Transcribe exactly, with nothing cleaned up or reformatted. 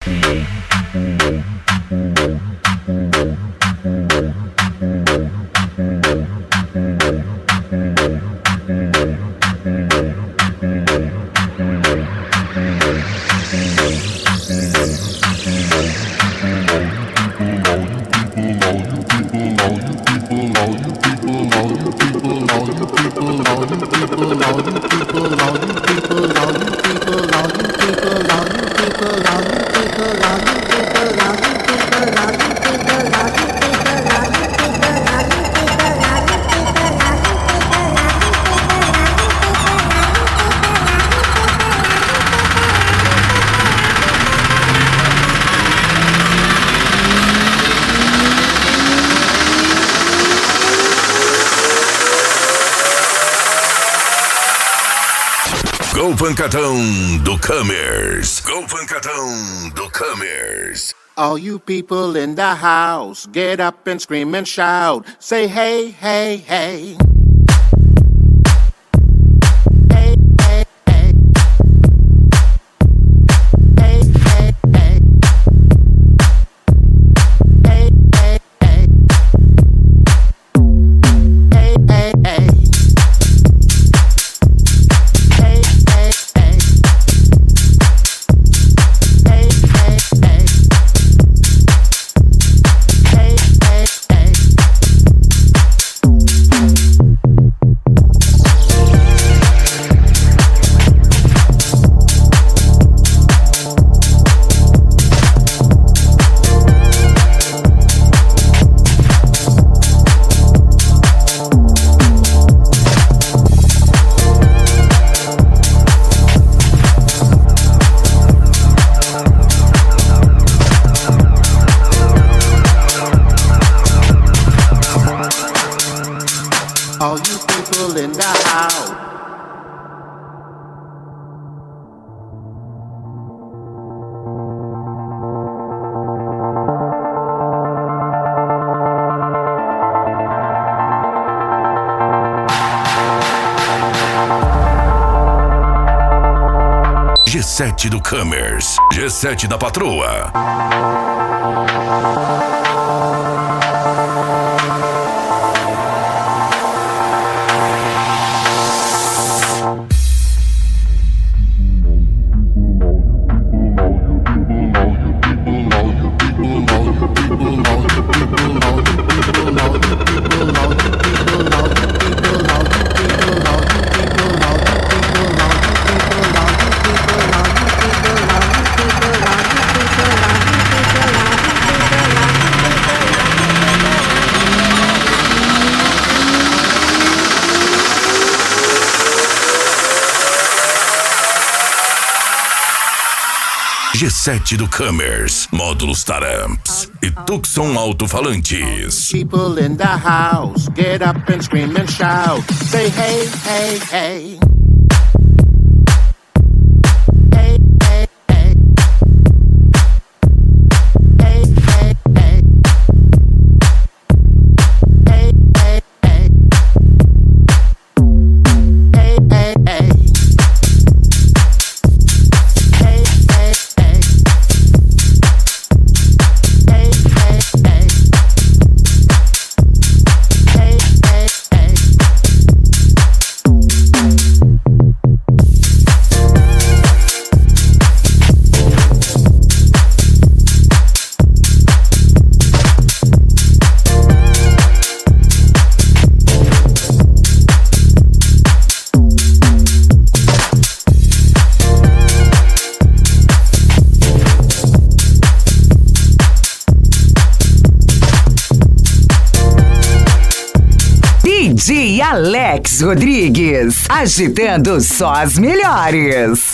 Go Pancadão do Commerce. Go Pancadão do Commerce. All you people in the house, get up and scream and shout. Say hey, hey, hey. Hey, hey, hey. Hey, hey, hey. Hey, hey, hey. Hey, hey, hey. All you people in the house. G sete do Commerce. G sete da Patroa. G sete do Commerce, módulos Taramps e Tucson alto-falantes. People in the house, get up and scream and shout. Say hey, hey, hey. Hey, hey, hey. Hey, hey, hey. Hey, hey, hey. Hey, hey, hey. D J Alex Rodrigues, agitando só as melhores.